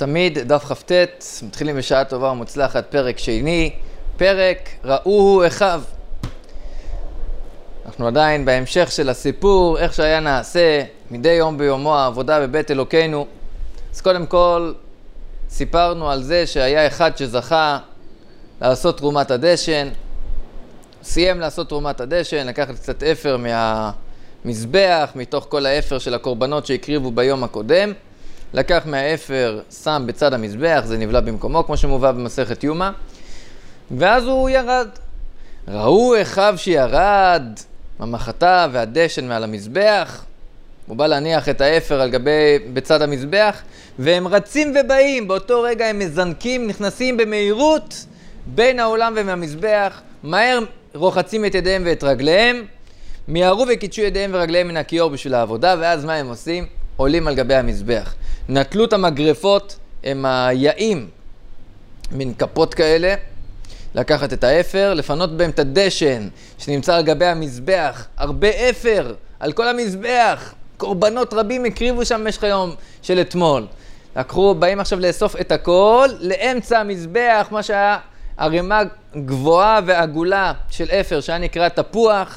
תמיד דף כ"ט, מתחילים בשעה טובה ומוצלחת, פרק שני, פרק ראוהו אחיו. אנחנו עדיין בהמשך של הסיפור, איך שהיה נעשה מדי יום ביומו העבודה בבית אלוקינו. אז קודם כל סיפרנו על זה שהיה אחד שזכה לעשות תרומת הדשן, סיים לעשות תרומת הדשן, לקחת קצת אפר מהמזבח, מתוך כל האפר של הקורבנות שהקריבו ביום הקודם, לקח מהאפר, שם בצד המזבח, זה נבלע במקומו, כמו שמובא במסכת יומא, ואז הוא ירד. ראו אחיו שירד המחתה והדשן מעל המזבח, הוא בא להניח את האפר על גבי בצד המזבח, והם רצים ובאים, באותו רגע הם מזנקים, נכנסים במהירות בין העולם ומהמזבח, מהר רוחצים את ידיהם ואת רגליהם, מיהרו וקידשו ידיהם ורגליהם מן הכיור בשביל העבודה, ואז מה הם עושים? עולים על גבי המזבח. נטלו את המגרפות, הם היעים, מין כפות כאלה, לקחת את האפר, לפנות בהם את הדשן שנמצא על גבי המזבח, הרבה אפר על כל המזבח, קורבנות רבים הקריבו שם במשך היום של אתמול. לקחו, באים עכשיו לאסוף את הכל לאמצע המזבח, מה שהיה ערימה גבוהה ועגולה של אפר שהיה נקרא תפוח,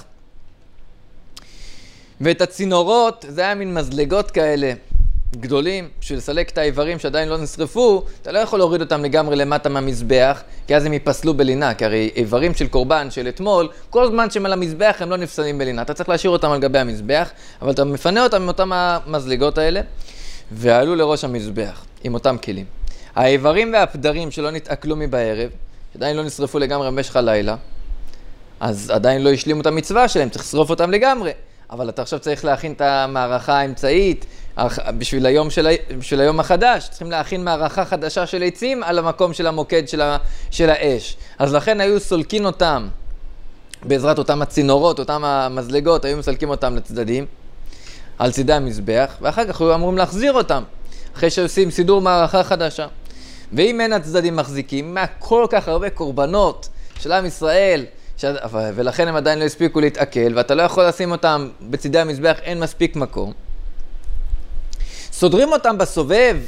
ואת הצינורות, זה היה מין מזלגות כאלה גדולים, בשביל לסלק את האיברים שעדיין לא נשרפו, אתה לא יכול להוריד אותם לגמרי למטה מהמזבח, כי אז הם ייפסלו בלינה, כי הרי איברים של קורבן של אתמול, כל זמן שהם על המזבח הם לא נפסלים בלינה, אתה צריך להשאיר אותם על גבי המזבח, אבל אתה מפנה אותם עם אותם המזלגות האלה, ועלו לראש המזבח עם אותם כלים. האיברים והפדרים שלא נתעכלו מבערב, שעדיין לא נשרפו לגמרי במשך הלילה, אז עדיין לא השלימו את המצווה שלהם, צריך לשרוף אותם לגמרי. אבל אתה עכשיו צריך להכין את המערכה האמצעית בשביל היום החדש. צריכים להכין מערכה חדשה של עצים על המקום של המוקד של האש. אז לכן היו סולקים אותם, בעזרת אותם הצינורות, אותם המזלגות, היו מסלקים אותם לצדדים, על צידי המזבח, ואחר כך היו אמורים להחזיר אותם, אחרי שעושים סידור מערכה חדשה. ואם אין הצדדים מחזיקים, מה כל כך הרבה קורבנות של עם ישראל, ולכן הם עדיין לא הספיקו להתעכל, ואתה לא יכול לשים אותם בצדי המזבח, אין מספיק מקום. סודרים אותם בסובב.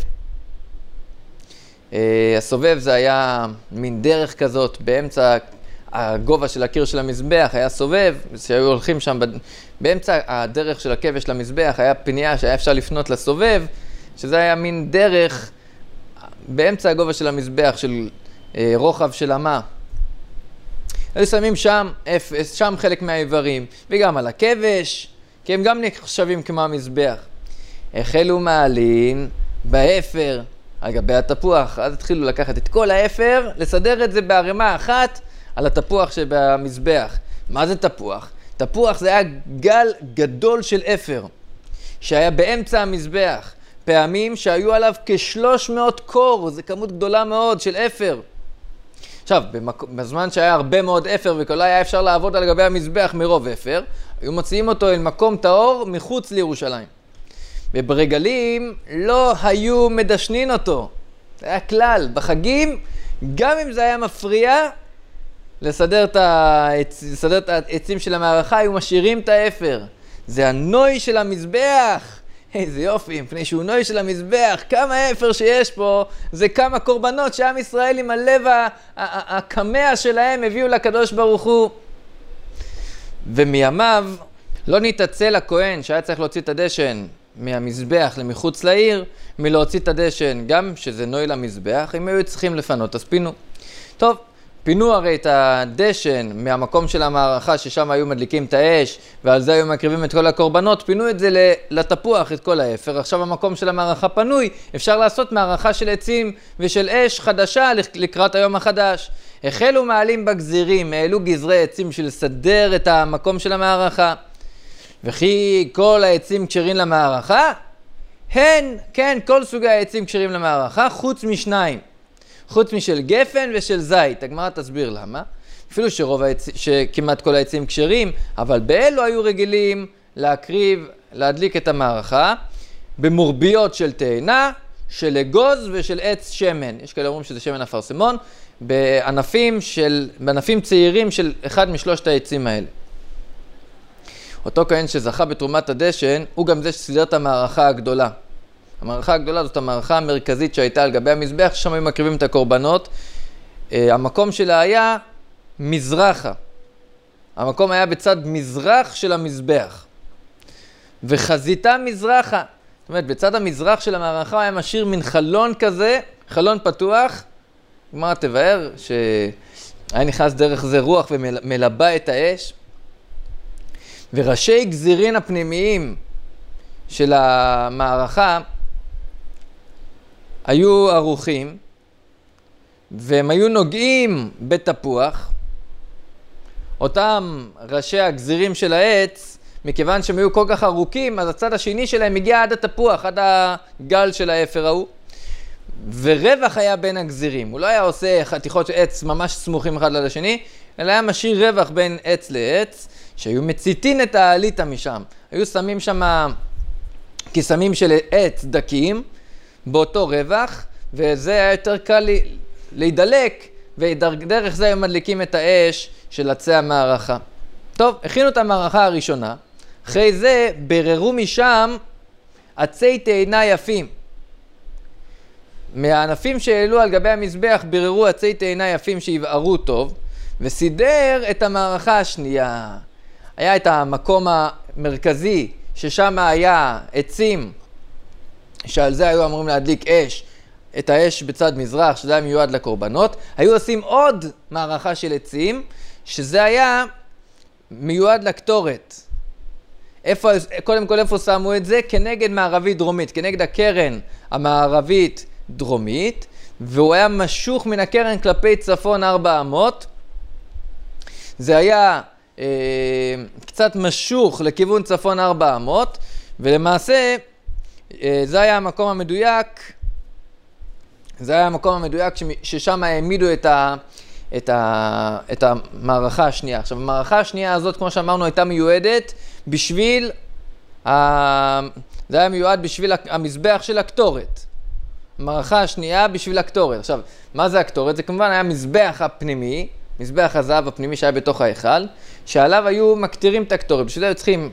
הסובב זה היה מין דרך כזאת, באמצע הגובה של הקיר של המזבח היה סובב, שהיו הולכים שם באמצע הדרך של הכבש של המזבח, היה פנייה שהיה אפשר לפנות לסובב, שזה היה מין דרך באמצע הגובה של המזבח, של רוחב של אמה. היו שמים שם חלק מהאיברים, וגם על הכבש, כי הם גם נחשבים כמו המזבח. החלו מעלים באפר על גבי התפוח, אז התחילו לקחת את כל האפר, לסדר את זה בערימה אחת על התפוח שבמזבח. מה זה תפוח? תפוח זה היה גל גדול של אפר, שהיה באמצע המזבח, פעמים שהיו עליו כ-300 קור, זה כמות גדולה מאוד של אפר. עכשיו, בזמן שהיה הרבה מאוד אפר וכל היה אפשר לעבוד על גבי המזבח מרוב אפר, היו מוציאים אותו אל מקום טהור מחוץ לירושלים. וברגלים לא היו מדשנין אותו. זה היה כלל. בחגים, גם אם זה היה מפריע, לסדר את העצים של המערכה, היו משאירים את האפר. זה הנוי של המזבח. איזה יופי, מפני שהוא נוי של המזבח, כמה אפר שיש פה, זה כמה קורבנות שעם ישראל עם הלב הקמע שלהם הביאו לקדוש ברוך הוא. ומימיו לא נתעצל הכהן שהיה צריך להוציא את הדשן מהמזבח למחוץ לעיר, מלהוציא את הדשן גם שזה נוי למזבח, אם היו צריכים לפנות, אז פינו. טוב, פינו הרי את הדשן מהמקום של המערכה ששם היו מדליקים את האש ועל זה היו מקריבים את כל הקורבנות, פינו את זה לתפוח, את כל האפר. עכשיו המקום של המערכה פנוי, אפשר לעשות מערכה של עצים ושל אש חדשה לקראת היום החדש. החלו מעלים בגזירים, העלו גזרי עצים של לסדר את המקום של המערכה. וכי כל העצים כשרים למערכה? כן, כל סוגי העצים כשרים למערכה, חוץ משניים. חוץ משל גפן ושל זית. הגמרא תסביר למה. אפילו שכמעט כל העצים כשרים, אבל באלו היו רגילים להדליק את המערכה, במורביות של תאנה, של אגוז ושל עץ שמן. יש כאלה אומרים שזה שמן אפרסמון, בענפים צעירים של אחד משלושת העצים האלה. אותו כהן שזכה בתרומת הדשן, הוא גם זה שסידר את המערכה הגדולה. המערכה הגדולה זאת המערכה המרכזית שהייתה על גבי המזבח, ששם היו מקריבים את הקורבנות. המקום שלה היה מזרחה. המקום היה בצד מזרח של המזבח. וחזיתה מזרחה. זאת אומרת, בצד המזרח של המערכה היה משאיר מין חלון כזה, חלון פתוח. כלומר, תבאר שהיה נכנס דרך זה רוח ומלבה את האש. וראשי גזירין הפנימיים של המערכה היו ערוכים, והם היו נוגעים בתפוח. אותם ראשי הגזירים של העץ, מכיוון שהם היו כל כך ארוכים, אז הצד השני שלהם הגיע עד התפוח, עד הגל של האפר ההוא. ורווח היה בין הגזירים. הוא לא היה עושה חתיכות של עץ ממש סמוכים אחד ליד השני, אלא היה משאיר רווח בין עץ לעץ, שהיו מציתים את העליתה משם. היו שמים שם כיסמים של עץ דקים באותו רווח, וזה היה יותר קל להידלק, ודרך זה היו מדליקים את האש של עצי המערכה. טוב, הכינו את המערכה הראשונה, אחרי זה בררו משם עצי תאנה יפים. מהענפים שהעלו על גבי המזבח בררו עצי תאנה יפים שיבערו טוב, וסידר את המערכה השנייה. היה את המקום המרכזי, ששם היה עצים, שעל זה היו אמורים להדליק אש, את האש בצד מזרח, שזה היה מיועד לקורבנות. היו עושים עוד מערכה של עצים, שזה היה מיועד לקטורת. קודם כל איפה שמו את זה? כנגד מערבית דרומית, כנגד הקרן המערבית דרומית, והוא היה משוך מן הקרן כלפי צפון 4 אמות. זה היה קצת משוך לכיוון צפון 4 אמות, ולמעשה זה היה המקום המדויק, ששם העמידו את המערכה השנייה. עכשיו, המערכה השנייה הזאת, כמו שאמרנו, הייתה מיועדת בשביל, זה היה מיועד בשביל המזבח של הקטורת. המערכה השנייה בשביל הקטורת. עכשיו, מה זה הקטורת? זה כמובן היה מזבח הפנימי, מזבח הזהב הפנימי שהיה בתוך ההיכל, שעליו היו מקטירים את הקטורת. בשביל זה היו צריכים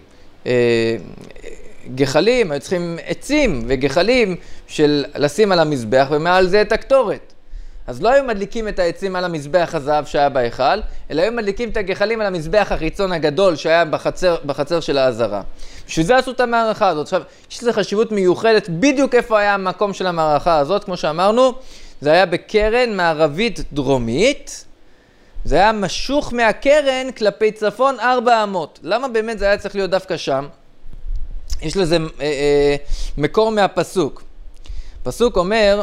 גחלים, היו צריכים עצים וגחלים של לשים על המזבח, ומעל זה את הקטורת. אז לא היו מדליקים את העצים על המזבח הזהב שהיה בהיכל, אלא היו מדליקים את הגחלים על המזבח החיצון הגדול שהיה בחצר של העזרה. בשביל זה עשו את המערכה הזאת. עכשיו, יש לזה חשיבות מיוחדת, בדיוק איפה היה המקום של המערכה הזאת, כמו שאמרנו, זה היה בקרן מערבית דרומית, זה היה משוך מהקרן כלפי צפון 4 אמות. למה באמת זה היה צריך להיות דווקא שם? יש לזה מקור מהפסוק. פסוק אומר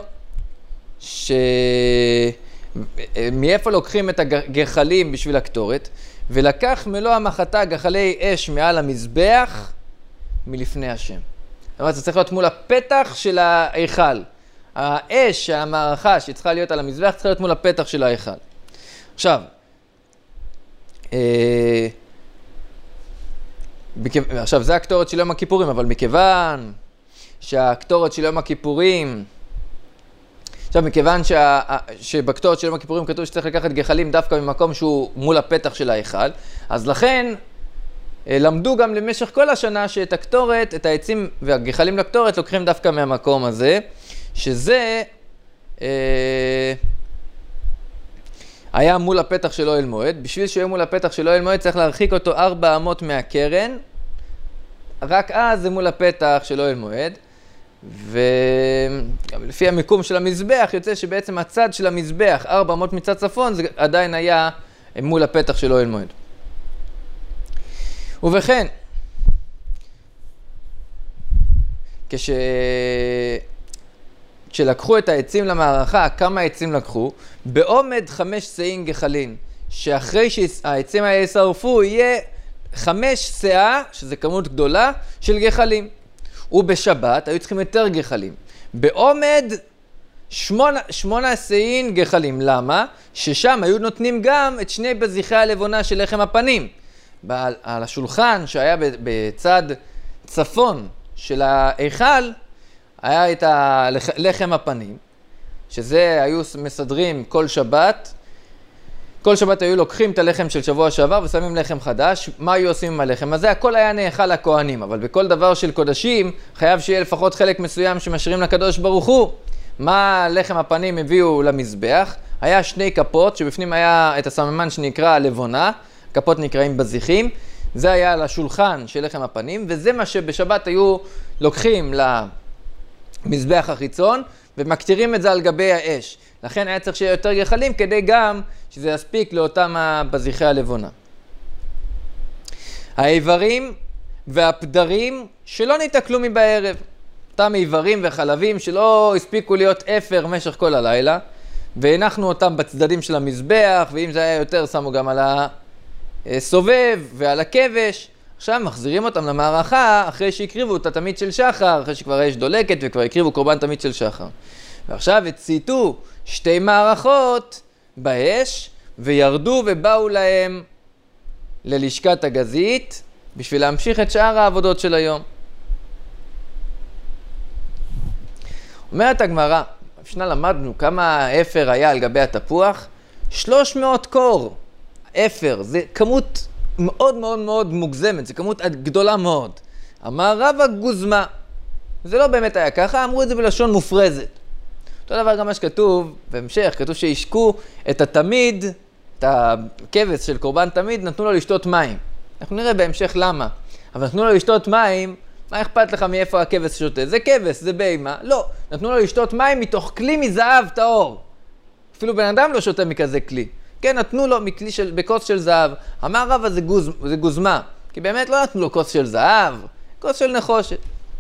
מאיפה לוקחים את הגחלים בשביל הקטורת, ולקח מלוא המחתה גחלי אש מעל המזבח מלפני השם. זאת אומרת, זה צריך להיות מול הפתח של ההיכל. האש של המערכה שצריכה להיות על המזבח צריכה להיות מול הפתח של ההיכל. עכשיו, זה הקטורת של יום הכיפורים, אבל מכיוון שהקטורת של יום הכיפורים, מכיוון שבקטורת של יום הכיפורים כתוב שצריך לקחת גחלים דווקא ממקום שהוא מול הפתח של ההיכל, אז לכן למדו גם למשך כל השנה שאת הקטורת, את העצים והגחלים לקטורת לוקחים דווקא מהמקום הזה, שזה היה מול הפתח של אוהל מועד. בשביל שיהיה מול הפתח של אוהל מועד צריך להרחיק אותו 4 אמות מהקרן, רק אז זה מול הפתח של אוהל מועד. ולפי המיקום של המזבח יוצא שבעצם הצד של המזבח 4 אמות מצד צפון זה עדיין היה מול הפתח של אוהל מועד. ובכן, כשלקחו את העצים למערכה, כמה עצים לקחו? בעומד 5 שאים גחלים, שאחרי שהעצים האלה ישרפו יהיה 5 שאה, שזה כמות גדולה, של גחלים. ובשבת היו צריכים יותר גחלים. בעומד 8 שאים גחלים. למה? ששם היו נותנים גם את 2 בזיחי הלבונה של לחם הפנים. על השולחן שהיה בצד צפון של ההיכל, היה את לחם הפנים, שזה היו מסדרים כל שבת, כל שבת היו לוקחים את הלחם של שבוע שעבר ושמים לחם חדש. מה היו עושים עם הלחם הזה? הכל היה נאכל לכהנים, אבל בכל דבר של קודשים חייב שיהיה לפחות חלק מסוים שמשאירים לקדוש ברוך הוא. מה לחם הפנים הביאו למזבח? היה 2 כפות שבפנים היה את הסממן שנקרא לבונה, כפות נקראים בזיחים, זה היה על השולחן של לחם הפנים, וזה מה שבשבת היו לוקחים למזבח החיצון ומקטירים את זה על גבי האש. לכן היה צריך שיהיה יותר גחלים כדי גם שזה יספיק לאותם בזיחי הלבונה. האיברים והפדרים שלא ניתקלו מבערב, אותם איברים וחלבים שלא הספיקו להיות אפר משך כל הלילה, והנחנו אותם בצדדים של המזבח, ואם זה היה יותר שמו גם על הסובב ועל הכבש. עכשיו מחזירים אותם למערכה אחרי שהקריבו את התמיד של שחר, אחרי שכבר יש דולקת וכבר הקריבו קורבן תמיד של שחר. ועכשיו הציתו 2 מערכות באש וירדו ובאו להם ללשכת הגזית בשביל להמשיך את שאר העבודות של היום. אומרת הגמרא, בשנה למדנו כמה אפר היה על גבי התפוח, 300 קור אפר, זה כמות מאוד מאוד מאוד מוגזמת, זה כמות גדולה מאוד. אמר רבא גוזמה, זה לא באמת היה ככה, אמרו את זה בלשון מופרזת. אותו דבר גם מה שכתוב, בהמשך, כתוב שישקו את התמיד, את הכבש של קורבן תמיד, נתנו לו לשתות מים. אנחנו נראה בהמשך למה, אבל נתנו לו לשתות מים, מה אכפת לך מאיפה הכבש שותה? זה כבש, זה בהמה. לא, נתנו לו לשתות מים מתוך כלי מזהב טהור. אפילו בן אדם לא שותה מכזה כלי. כן, נתנו לו בכוס של זהב. אמר רבא זה גוזמה, כי באמת לא נתנו לו כוס של זהב, כוס של נחושת.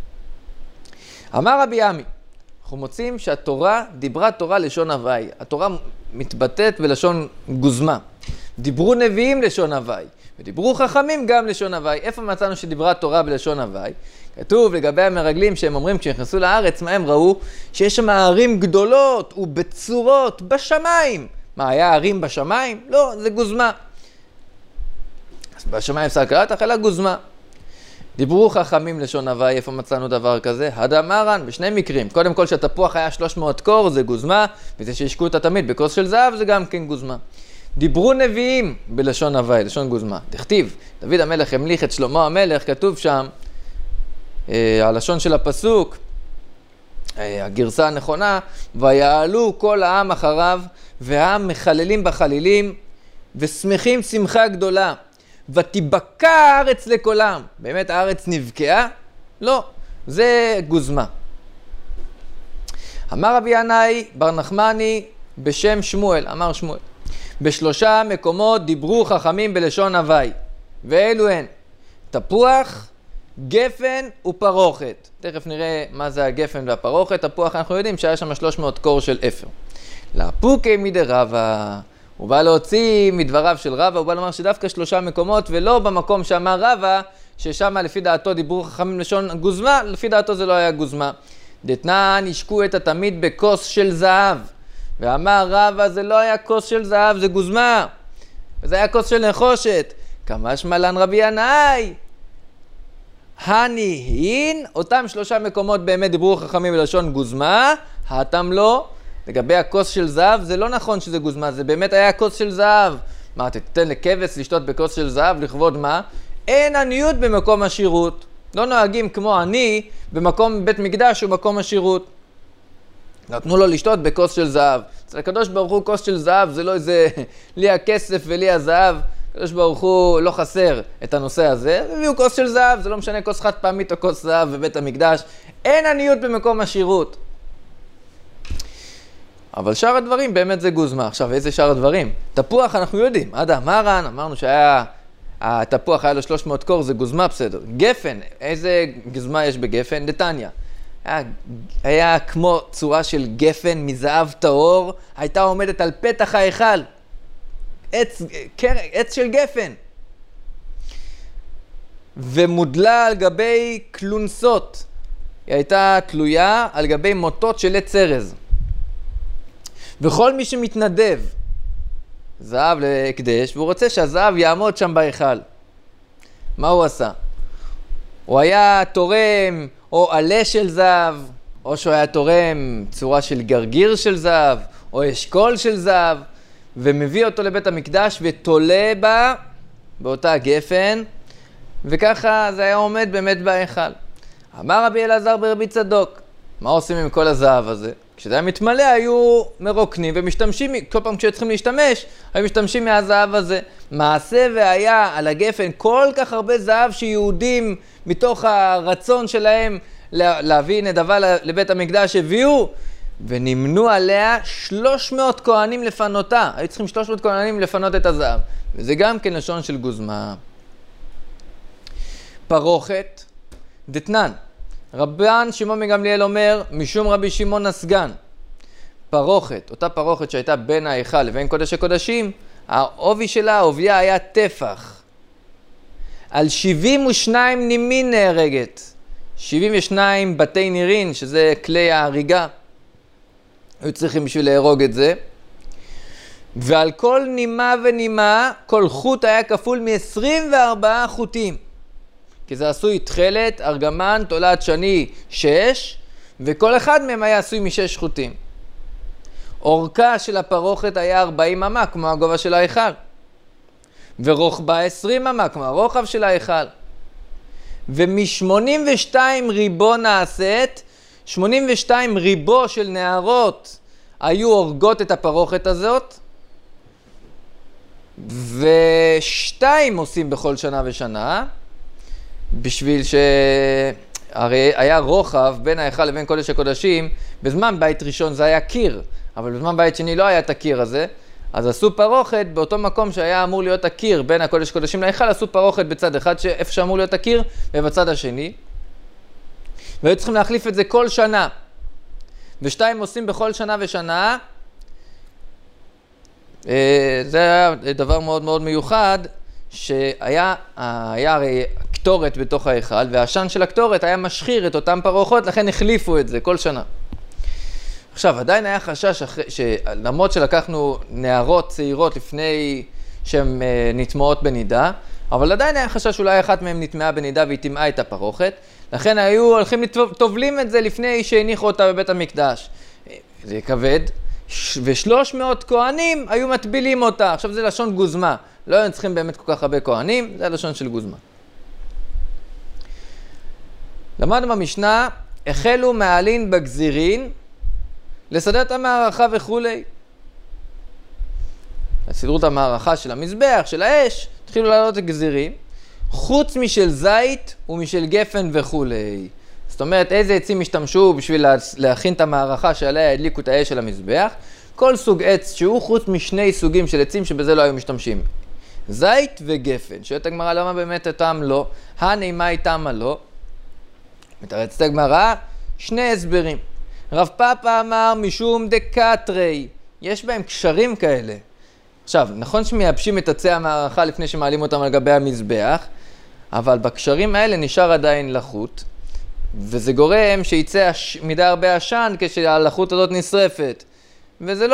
אמר רבי עמי, אנחנו מוצאים שהתורה דיברה תורה לשון הוואי. התורה מתבטאת בלשון גוזמה. דיברו נביאים לשון הוואי, ודיברו חכמים גם לשון הוואי. איפה מצאנו שדיברה תורה בלשון הוואי? כתוב לגבי המרגלים שהם אומרים כשנכנסו לארץ, מה הם ראו? שיש שם ערים גדולות ובצורות בשמיים. מה, היה ערים בשמיים? לא, זה גוזמה. אז בשמיים סקרת, אחלה גוזמה. דיברו חכמים לשון הוואי, איפה מצאנו דבר כזה? הדמרן, בשני מקרים. קודם כל שהתפוח היה 300 קור, זה גוזמה, וזה שהשקו אותה תמיד בכוס של זהב, זה גם כן גוזמה. דיברו נביאים בלשון הוואי, לשון גוזמה. תכתיב, דוד המלך המליך את שלמה המלך, כתוב שם, הלשון של הפסוק, הגרסה הנכונה, ויעלו כל העם אחריו, והעם מחללים בחלילים, ושמחים שמחה גדולה. ותיבקע הארץ לקולם. באמת הארץ נבקעה? לא, זה גוזמה. אמר רבי ינאי בר נחמני בשם שמואל, אמר שמואל, בשלושה מקומות דיברו חכמים בלשון הוואי, ואלו הן תפוח, גפן ופרוכת. תכף נראה מה זה הגפן והפרוכת. תפוח אנחנו יודעים שהיה שם 300 קור של אפר. לאפוקי מדי רבא, הוא בא להוציא מדבריו של רבא, הוא בא לומר שדווקא 3 מקומות ולא במקום שאמר רבא, ששם לפי דעתו דיברו חכמים לשון גוזמה, לפי דעתו זה לא היה גוזמה. דתנן ישקו את התמיד בכוס של זהב, ואמר רבא זה לא היה כוס של זהב, זה גוזמה, וזה היה כוס של נחושת. כמשמע לן רבי ינאי הניהין, אותם 3 מקומות באמת דיברו חכמים בלשון גוזמה, האתם לא. לגבי הכוס של זהב, זה לא נכון שזה גוזמה, זה באמת היה כוס של זהב. מה, תתן לכבש לשתות בכוס של זהב, לכבוד מה? אין עניות במקום השירות. לא נוהגים כמו עני במקום בית מקדש ומקום השירות. נתנו לו לשתות בכוס של זהב. אצל הקדוש ברוך הוא כוס של זהב, זה לא איזה לי הכסף ולי הזהב. הקדוש ברוך הוא לא חסר את הנושא הזה. הביאו כוס של זהב, זה לא משנה כוס חד פעמית או כוס זהב בבית המקדש. אין עניות במקום השירות. אבל שאר הדברים באמת זה גוזמה. עכשיו, איזה שאר הדברים? תפוח אנחנו יודעים. עד המרן, אמרנו שהיה, התפוח היה לו 300 קור, זה גוזמה, בסדר. גפן, איזה גוזמה יש בגפן? דתניא. היה כמו צורה של גפן מזהב טהור, הייתה עומדת על פתח ההיכל. עץ של גפן. ומודלה על גבי קלונסות. היא הייתה תלויה על גבי מוטות של עץ ארז. וכל מי שמתנדב זהב להקדש, והוא רוצה שהזהב יעמוד שם בהיכל, מה הוא עשה? הוא היה תורם או עלה של זהב, או שהוא היה תורם צורה של גרגיר של זהב, או אשכול של זהב. ומביא אותו לבית המקדש ותולה בה באותה גפן, וככה זה היה עומד באמת בהיכל. אמר רבי אלעזר ברבי צדוק, מה עושים עם כל הזהב הזה? כשזה היה מתמלא היו מרוקנים ומשתמשים, כל פעם כשצריכים להשתמש, היו משתמשים מהזהב הזה. מעשה והיה על הגפן כל כך הרבה זהב שיהודים מתוך הרצון שלהם להביא נדבה לבית המקדש הביאו, ונמנו עליה 300 כהנים לפנותה. היו צריכים 300 כהנים לפנות את הזהב. וזה גם כן לשון של גוזמה. פרוכת, דתנן. רבן שמעון מגמליאל אומר, משום רבי שמעון הסגן. פרוכת, אותה פרוכת שהייתה בין ההיכל לבין קודש הקודשים, העובי שלה, העוביה היה טפח. על 72 נימין נהרגת. 72 בתי נירין, שזה כלי ההריגה. היו צריכים בשביל להרוג את זה. ועל כל נימה ונימה, כל חוט היה כפול מ-24 חוטים. כי זה עשוי תכלת, ארגמן, תולעת שני 6, וכל אחד מהם היה עשוי מ6 חוטים. אורכה של הפרוכת היה 40 אמה, כמו הגובה של ההיכל. ורוחבה 20 אמה, כמו הרוחב של ההיכל. ומ-82 ריבו נעשית, 82 ריבו של נערות היו הורגות את הפרוכת הזאת, ושתיים עושים בכל שנה ושנה, בשביל הרי היה רוחב בין ההיכל לבין קודש הקודשים, בזמן בית ראשון זה היה קיר, אבל בזמן בית שני לא היה את הקיר הזה, אז עשו פרוכת באותו מקום שהיה אמור להיות הקיר בין הקודש הקודשים להיכל, עשו פרוכת בצד אחד איפה שאמור להיות הקיר, ובצד השני. והיו צריכים להחליף את זה כל שנה. ושתיים עושים בכל שנה ושנה. זה היה דבר מאוד מאוד מיוחד, שהיה הרי קטורת בתוך ההיכל, והעשן של הקטורת היה משחיר את אותם פרוחות, לכן החליפו את זה כל שנה. עכשיו, עדיין היה חשש שלמרות שלקחנו נערות צעירות לפני שהן נטמעות בנידה, אבל עדיין היה חשש שאולי אחת מהן נטמעה בנידה והיא טמעה את הפרוכת, לכן היו הולכים טובלים את זה לפני שהניחו אותה בבית המקדש. זה כבד, ו300 כהנים היו מטבילים אותה. עכשיו זה לשון גוזמה, לא היו צריכים באמת כל כך הרבה כהנים, זה לשון של גוזמה. למדנו במשנה, החלו מעלין בגזירין, לסדר את המערכה וכולי. סידרו את המערכה של המזבח, של האש, התחילו לעלות את גזירים, חוץ משל זית ומשל גפן וכולי. זאת אומרת, איזה עצים השתמשו בשביל להכין את המערכה שעליה הדליקו את האש של המזבח? כל סוג עץ שהוא חוץ משני סוגים של עצים שבזה לא היו משתמשים. זית וגפן. שואלת הגמרא למה באמת אותם לא? הנעימה איתם הלא? מתרצת הגמרא, שני הסברים. רב פאפא אמר משום דקטרי. יש בהם קשרים כאלה. עכשיו, נכון שמייבשים את עצי המערכה לפני שמעלים אותם על גבי המזבח, אבל בקשרים האלה נשאר עדיין לחות, וזה גורם שיצא מדי הרבה עשן כשהלחות הזאת נשרפת. וזה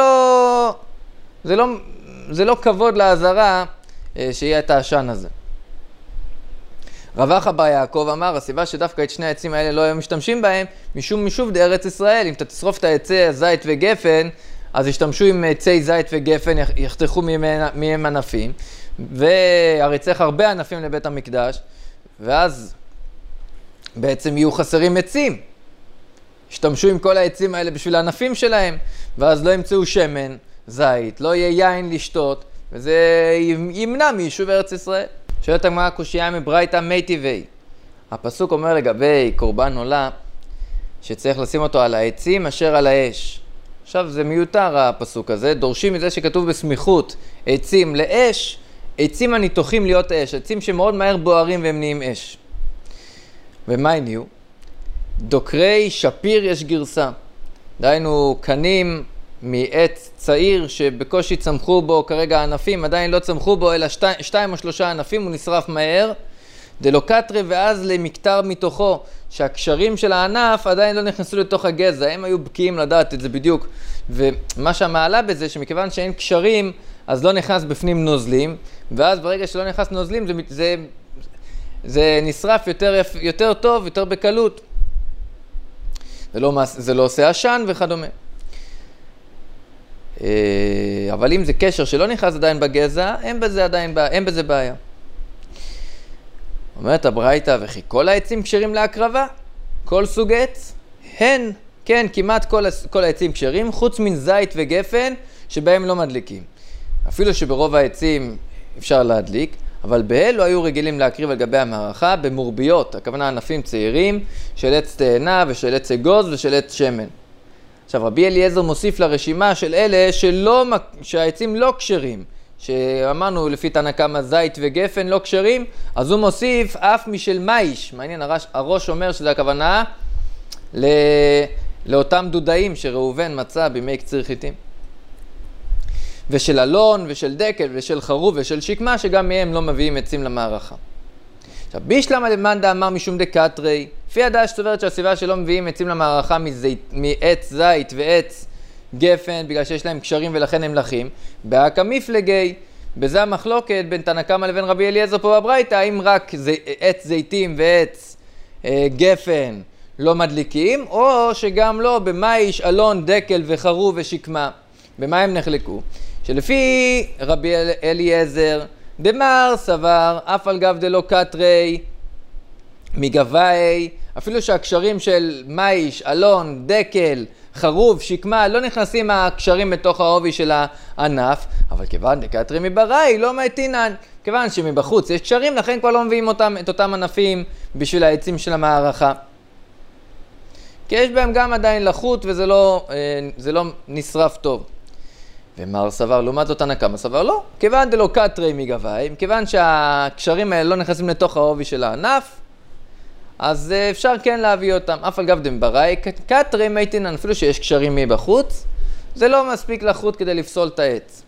לא כבוד לעזרה שיהיה את העשן הזה. רב אחא בר יעקב אמר, הסיבה שדווקא את שני העצים האלה לא היו משתמשים בהם, משום בארץ ישראל, אם אתה תשרוף את העצי הזית וגפן, אז ישתמשו עם עצי זית וגפן, יחתכו מהם ענפים, והרי צריך הרבה ענפים לבית המקדש, ואז בעצם יהיו חסרים עצים. ישתמשו עם כל העצים האלה בשביל הענפים שלהם, ואז לא ימצאו שמן, זית, לא יהיה יין לשתות, וזה ימנע מיישוב ארץ ישראל. שואלת הגמרא קושייה מברייתא מי טבעי. הפסוק אומר לגבי קורבן עולה, שצריך לשים אותו על העצים אשר על האש. עכשיו זה מיותר הפסוק הזה, דורשים מזה שכתוב בסמיכות עצים לאש, עצים הניתוחים להיות אש, עצים שמאוד מהר בוערים והם נהיים אש. ומה הניעו? דוקרי שפיר יש גרסה. דהיינו קנים מעץ צעיר שבקושי צמחו בו כרגע ענפים, עדיין לא צמחו בו אלא 2 או 3 ענפים, הוא נשרף מהר. דלא קטרי ואז למקטר מתוכו, שהקשרים של הענף עדיין לא נכנסו לתוך הגזע, הם היו בקיאים לדעת את זה בדיוק. ומה שהמעלה בזה, שמכיוון שאין קשרים, אז לא נכנס בפנים נוזלים, ואז ברגע שלא נכנס נוזלים, זה נשרף יותר טוב, יותר בקלות. זה לא עושה עשן וכדומה. אבל אם זה קשר שלא נכנס עדיין בגזע, אין בזה בעיה. אומרת הברייתא, וכי כל העצים כשרים להקרבה? כל סוג עץ? כן, כמעט כל העצים כשרים, חוץ מן זית וגפן, שבהם לא מדליקים. אפילו שברוב העצים אפשר להדליק, אבל באלו היו רגילים להקריב על גבי המערכה במורביות, הכוונה ענפים צעירים, של עץ תאנה ושל עץ אגוז ושל עץ שמן. עכשיו, רבי אליעזר מוסיף לרשימה של אלה שהעצים לא כשרים, שאמרנו לפי תנא קמא זית וגפן לא כשרים, אז הוא מוסיף אף משל מייש. מעניין, הראש אומר שזה הכוונה לאותם דודאים שראובן מצא בימי קציר חיטים. ושל אלון ושל דקל ושל חרוב ושל שקמה, שגם מהם לא מביאים עצים למערכה. עכשיו, בישלמה למאן דאמר משום דקטרי, לפי הדעה שסוברת שהסיבה שלא מביאים עצים למערכה מעץ זית ועץ גפן, בגלל שיש להם קשרים ולכן הם לחים, בהקא מפלגי, בזה המחלוקת בין תנא קמא לבין רבי אליעזר פה בברייתא, האם רק עץ זיתים ועץ גפן לא מדליקים, או שגם לא במייש, אלון, דקל וחרוב ושקמה. במה הם נחלקו? שלפי רבי אליעזר, דמר סבר, אף על גב דלא קטרי, מגבאי, אפילו שהקשרים של מייש, אלון, דקל, חרוב, שקמה, לא נכנסים הקשרים בתוך העובי של הענף, אבל כיוון דקטרי מבראי, לא מתינן, כיוון שמבחוץ יש קשרים, לכן כבר לא מביאים את אותם ענפים בשביל העצים של המערכה. כי יש בהם גם עדיין לחות וזה לא נשרף טוב. ומר סבר, לעומת זאת תנא קמא סבר, לא. כיוון דלא קטרי מגבאי, כיוון שהקשרים האלה לא נכנסים לתוך העובי של הענף, אז אפשר כן להביא אותם. אף על גב דמבראי, קטרי מתינן, אפילו שיש קשרים מבחוץ, זה לא מספיק לחות כדי לפסול את העץ.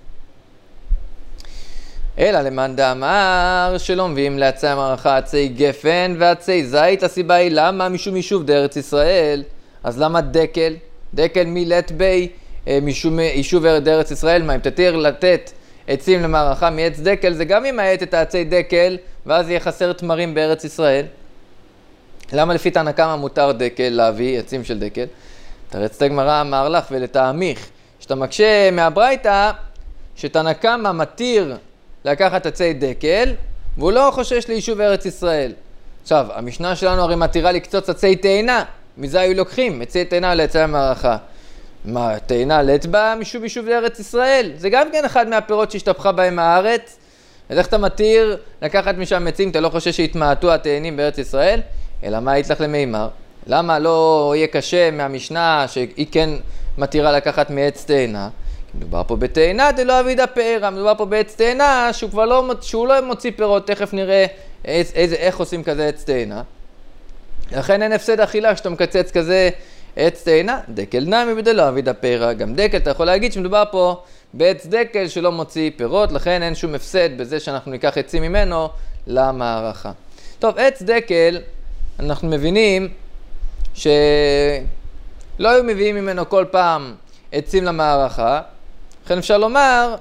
אלא למאן דאמר שלא מביאים לעצי המערכה עצי גפן ועצי זית, הסיבה היא למה? משום יישוב דארץ ישראל. אז למה דקל? דקל מילת בי משום יישוב דארץ ישראל. מה אם תתיר לתת עצים למערכה מעץ דקל, זה גם ימעט את העצי דקל ואז יהיה חסר תמרים בארץ ישראל. למה לפי תנא קמא מותר דקל להביא עצים של דקל? תרץ הגמרא אמר לך ולטעמיך, שאתה מקשה מהברייתא שתנא קמא מתיר לקחת עצי דקל, והוא לא חושש ליישוב ארץ ישראל. עכשיו, המשנה שלנו הרי מתירה לקצוץ עצי תאנה, מזה היו לוקחים, עצי תאנה לעצי המערכה. מה, תאנה לאצבע משום יישוב ארץ ישראל? זה גם כן אחד מהפירות שהשתפכה בהם הארץ. אז איך אתה מתיר לקחת משם עצים, אתה לא חושש שהתמעטו התאנים בארץ ישראל? אלא מה היית לך למימר? למה לא יהיה קשה מהמשנה שהיא כן מתירה לקחת מעץ תאנה? מדובר פה בתאנה דלא אבידא פארה, מדובר פה בעץ תאנה שהוא לא מוציא פירות, תכף נראה איך עושים כזה עץ תאנה. לכן אין הפסד אכילה שאתה מקצץ כזה עץ תאנה. דקל נמי בדלא אבידא פארה, גם דקל אתה יכול להגיד שמדובר פה בעץ דקל שלא מוציא פירות, לכן אין שום הפסד בזה שאנחנו ניקח עצים ממנו למערכה. טוב, עץ דקל, אנחנו מבינים שלא היו מביאים ממנו כל פעם עצים למערכה, לכן אפשר לומר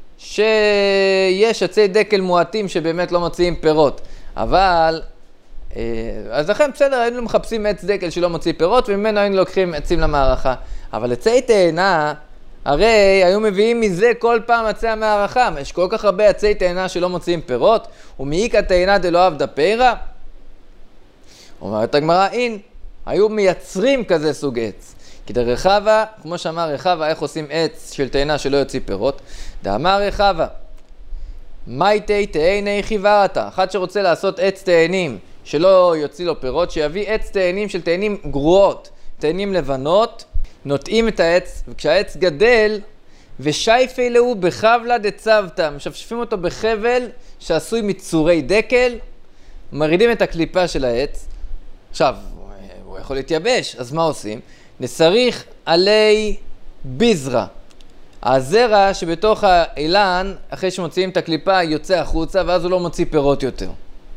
שיש עצי דקל מועטים שבאמת לא מוציאים פירות, אבל אז לכן בסדר, היינו מחפשים עץ דקל שלא מוציא פירות וממנו היינו לוקחים עצים למערכה, אבל עצי תאנה הרי היו מביאים מזה כל פעם עצי המערכה. יש כל כך הרבה עצי תאנה שלא מוציאים פירות, ומאיקא תאנה דלא אבדא פארה. אומרת הגמרא, היו מייצרים כזה סוג עץ. כי דרחבה, כמו שאמר רחבה, איך עושים עץ של תאנה שלא יוציא פירות? דאמר רחבה, מייתי תאני חיוורתא, אחד שרוצה לעשות עץ תאנים שלא יוציא לו פירות, שיביא עץ תאנים של תאנים גרועות, תאנים לבנות, נוטעים את העץ, וכשהעץ גדל, ושייפי לו בחבלה דצוותא, משפשפים אותו בחבל שעשוי מצורי דקל, מרידים את הקליפה של העץ. עכשיו, הוא יכול להתייבש, אז מה עושים? נסריך עלי ביזרה. הזרע שבתוך האילן, אחרי שמוציאים את הקליפה, יוצא החוצה, ואז הוא לא מוציא פירות יותר.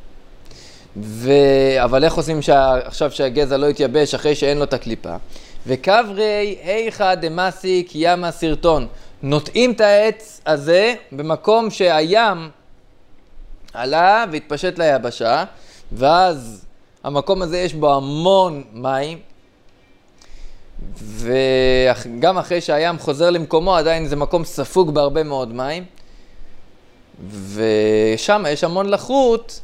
אבל איך עושים עכשיו שהגזע לא יתייבש אחרי שאין לו את הקליפה? וקברי איכא דמסיק ימה סרטון. נוטעים את העץ הזה במקום שהים עלה והתפשט ליבשה, ואז המקום הזה יש בו המון מים, וגם אחרי שהים חוזר למקומו, עדיין זה מקום ספוג בהרבה מאוד מים, ושם יש המון לחות,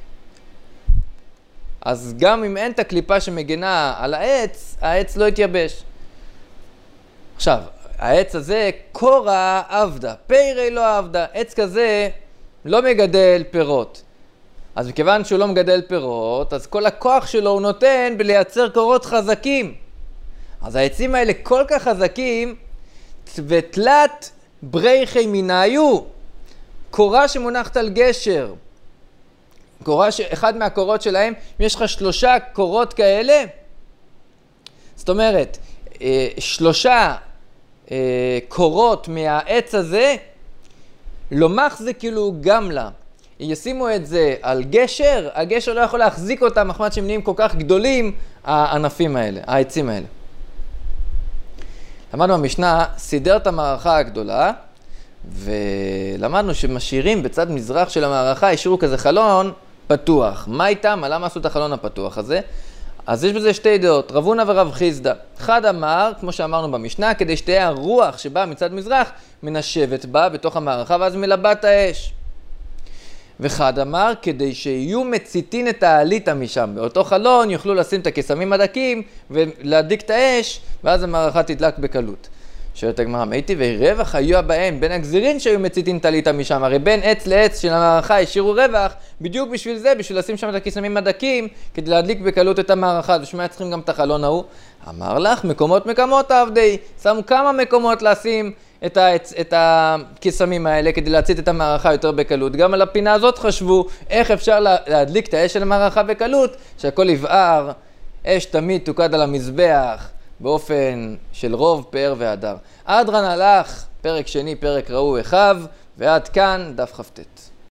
אז גם אם אין את הקליפה שמגנה על העץ, העץ לא יתייבש. עכשיו, העץ הזה, קורה עבדה, פיירי לא עבדה, עץ כזה לא מגדל פירות. אז מכיוון שהוא לא מגדל פירות, אז כל הכוח שלו הוא נותן בלייצר קורות חזקים. אז העצים האלה כל כך חזקים, ותלת בריחי מנהיו, קורה שמונחת על גשר. אחד מהקורות שלהם, אם יש לך 3 קורות כאלה, זאת אומרת, 3 קורות מהעץ הזה, לא מחזיק כאילו גמלה. ישימו את זה על גשר, הגשר לא יכול להחזיק אותם, מחמת שהם נהיים כל כך גדולים, הענפים האלה, העצים האלה. למדנו במשנה, סידר את המערכה הגדולה, ולמדנו שמשאירים בצד מזרח של המערכה, השאירו כזה חלון פתוח. מה איתם? למה עשו את החלון הפתוח הזה? אז יש בזה 2 דעות, רב הונא ורב חיסדא. אחד אמר, כמו שאמרנו במשנה, כדי שתהיה הרוח שבאה מצד מזרח, מנשבת בה בתוך המערכה, ואז מלבה את האש. ואחד אמר, כדי שיהיו מציתין את העליתה משם. באותו חלון יוכלו לשים את הקסמים הדקים ולהדליק את האש, ואז המערכה תדלק בקלות. שואלת הגמרא, מאיתי ורווח היו בהם בין הגזירין שהיו מציתין את העליתה משם. הרי בין עץ לעץ של המערכה השאירו רווח, בדיוק בשביל זה, בשביל לשים שם את הקסמים הדקים, כדי להדליק בקלות את המערכה. ושמע צריכים גם את החלון ההוא. אמר לך, מקומות עבדי. שמו כמה מקומות לשים את הקסמים האלה כדי להצית את המערכה יותר בקלות. גם על הפינה הזאת חשבו איך אפשר להדליק את האש של המערכה בקלות, שהכל יבער, אש תמיד תוקד על המזבח באופן של רוב, פאר והדר. אדרן הלך, פרק שני, פרק ראו אחיו, ועד כאן דף כ"ט.